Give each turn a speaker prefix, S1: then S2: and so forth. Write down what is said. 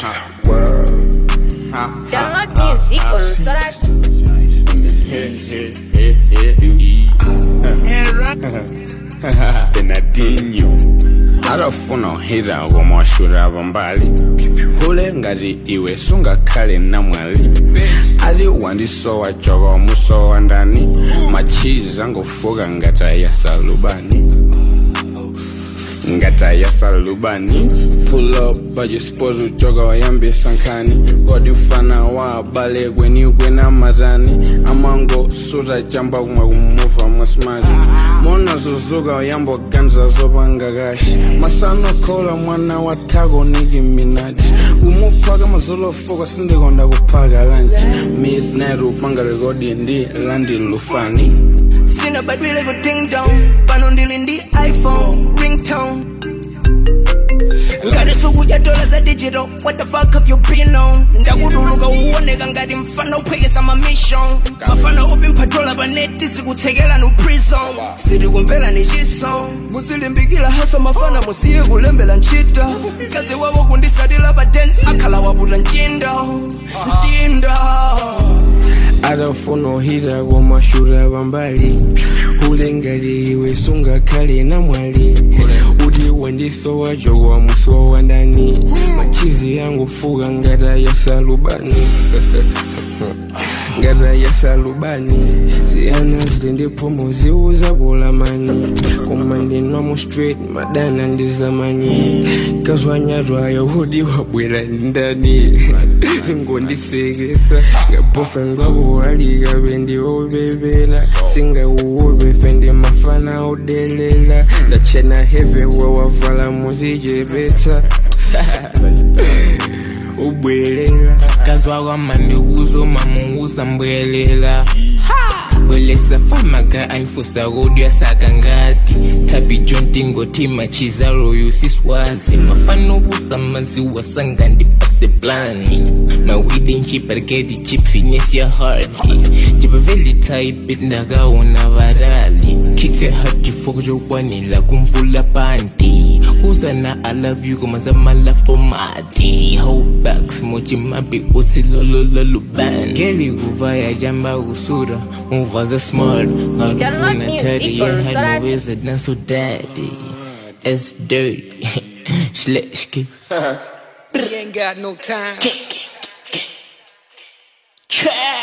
S1: Download music on Sorat.
S2: Benadinho arafuna hira ngomashura bambali hule ngati iwe sungakhale namwali ali wandisowa jogo musowa ndani machiza ngofuka ngata ya salubani pull up bajisipozu jogo yambi sankani kodi mfana wa bale gweni gwena mazani amango suta jamba kumumuva mwasimaji mona zuzuga yambo ganza zobanga gashi masano kola mwana wa tago nigi minaji umupaga mazolo foka sindikonda kupaga lanchi midnight upanga regodi ndi landi lufani
S3: Sina badwile go ding dong pano ndili ndi iPhone ringtone ngati sukuja dola za digital what the fuck have you been on ndakuduluka uoneka ngati mfana uphekesa ma mission mafana open patrol baneti sikuthekela no prison sidi kumvela ni chiso musilimbikila hasa mafana musiye kulembela nchita kazi wabo kundisadila baden akhala wabuta nchindo
S4: arafuna hira ngomashura bambali hule ngati iwe sungakhale namwali udi wandisowa jogo musowa ndani machizi yangu fuga ngata ya salubani ziana zitendepo muziuza bolamani komandi nomo straight madana ndizamani kazwanyarwayo hudi wabwera ndani singondisekesa ngabofenga buhaliga bendi obebela singa uwobe fendi mafana odelela ndachena heve wawavala muzijebeta ubwelela
S5: kazwa mande uzo mamunguza mbwelela Welesa famaka anfusa rodio sakangati Tabi jonti ngoti machizaro yusiswazi Mafano busa maziwa sangandi pase plani Mawidi nchipargedi chip finesse ya hardy Jiba veli tight bit naga ona varali Kicks ya hard jifojo kwani la kumfula panty Uzana I love you kuma zama la fomati Hold backs mochi mabi uti lolo band Geli uvaya jamba usura Uvaza smart Ngarufuna tari ya hana weza danso daddy It's dirty Shleshki
S3: He ain't got no time.
S5: Trap